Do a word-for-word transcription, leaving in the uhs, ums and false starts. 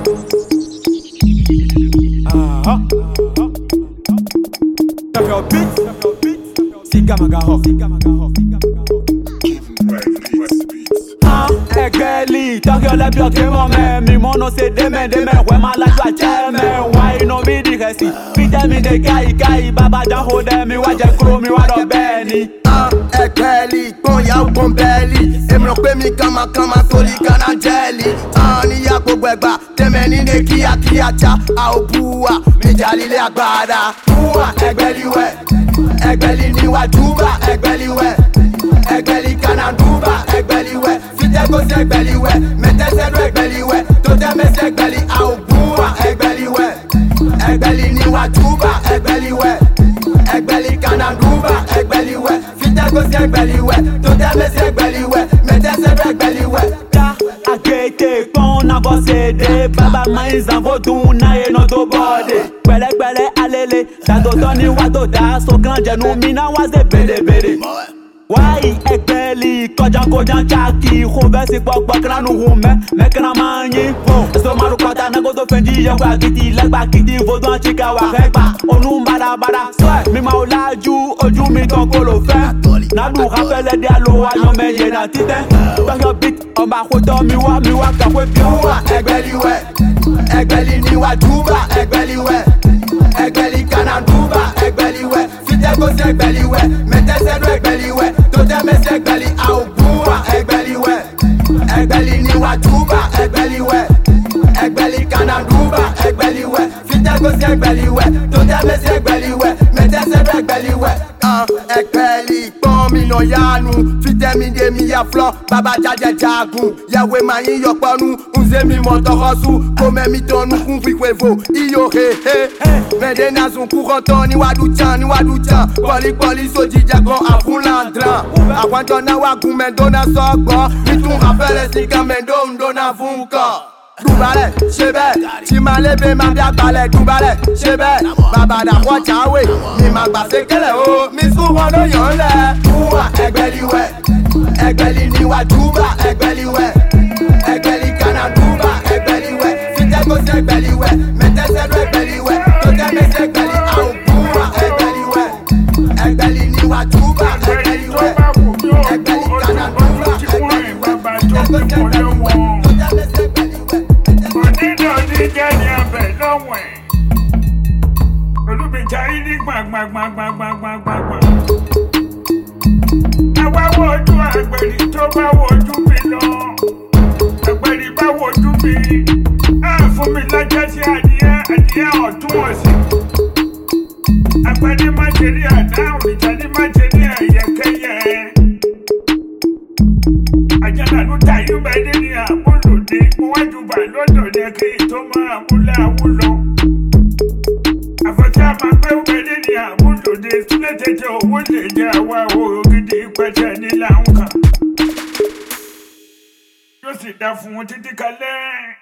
Ah, Chef your beat, Siga Magaho. Ah, Egeli, talk your left, your game on me. Me mono say deme deme, when my life was jemme. Why no be the rest? Peter me the guy guy, Baba don't hold them. Me watch a crew, me want a Benny. Ah, Egeli, bon ya ou bon belly. E mlo pe mi kama kama soli kana jelly. Ah, ni ya ko gbegba, deme ni ne kia kia cha. A o buwa, mi jali le agbada. Buwa, Egeli we, Egeli ni wa juba, Egeli we. Egeli kana duba, Egeli we. Fite go se Egeli we, mete se do Egeli we. To deme se Egeli a o buwa, Egeli we. Egeli ni wa juba, Egeli we. Egeli kana duba, Egeli we. Fite go se Egeli we. To deme se Egeli we, mete se do Egeli we. Ta akete kon na go se de baba mais en vodou na e no do body. Pele pele alele, ta do toni wa do da so grande no mina wa ze bele bele. Why Egeli kojan kojan chaki khove si pok pok na nu hume me kana manyi po so maru kota na go do fendi ya kwa kiti lagba kiti vodou chika wa regba onu bada bada so mi ma olaju oju mi ton kolo fe na du rappelle de alo ayo me ye na tite talk your beat on ba khoto mi wa mi wa ka we Buwa, Egeli we. Egeli ni wa juba, Egeli we. Egeli kana duba, Egeli we. Fite go se Egeli we, mete se do Egeli we. To deme se Egeli a o buwa, Egeli we. Egeli ni wa juba, Egeli we. Egeli kana duba, Egeli we. Fite go se Egeli we. To deme se Egeli we, mete se do Egeli we. Ah, Egeli pon mi no yanu. Fite mi de mi ya flo, baba jaje jagun. Yawe mayin yoponu, unze mi motorosu. Kome mi tonu kun fi kwevo, iyo he he. Mede na zon couranton ni wadu chan, ni wadu chan. Poli poli so jijagon a fulandran. A wanto na wagun mendo na sokbo. Mi tun rappele si ka mendo mdo na funko. Dubale, shebe, chimale be ma bia bale. Dubale, shebe, baba da kwa chawe. Mi magba se kele o, mi su wano yon le. Buwa, Egeli we. Egeli ni wa juba, Egeli we. Egeli kana duba, Egeli we. Fite go se Egeli we, mete se do Egeli we. To deme se Egeli a o buwa, Egeli we. Egeli ni wa juba, Egeli we. Egeli kana duba, Egeli we. Fite go se Egeli we, to deme se Egeli we. Odido di jeni abe lọ́wọ́ ẹ̀. Olúbìjà yìí ní gbàngbàngbàngbàngbàngbàngbà. Àwa wojú àgbẹ̀rì tó bá wojú mi lọ. Àgbẹ̀rì bá wojú mi. Á fún mi lọ́jọ́ sí adìẹ adìẹ ọ̀túnwọ̀sì. Àgbẹ̀rì má ṣe rí àdá òrìṣà ní má ṣe rí ẹ̀yẹkẹ́yẹ. Àjànàlú tàyú bẹ́ẹ̀ ní àmúlòdì. Mo wájú bà lọ́dọ̀ ní kí n tó máa múlẹ̀ àwùlọ. Àfọ̀tí àmà pé ó bẹ́ẹ̀ ní àmúlòdì. Sílẹ̀ tètè owó lè jẹ́ àwa òòrùn gidi pẹ̀tẹ́ ní láǹkà. Yóò sì dá fún un títí kalẹ́.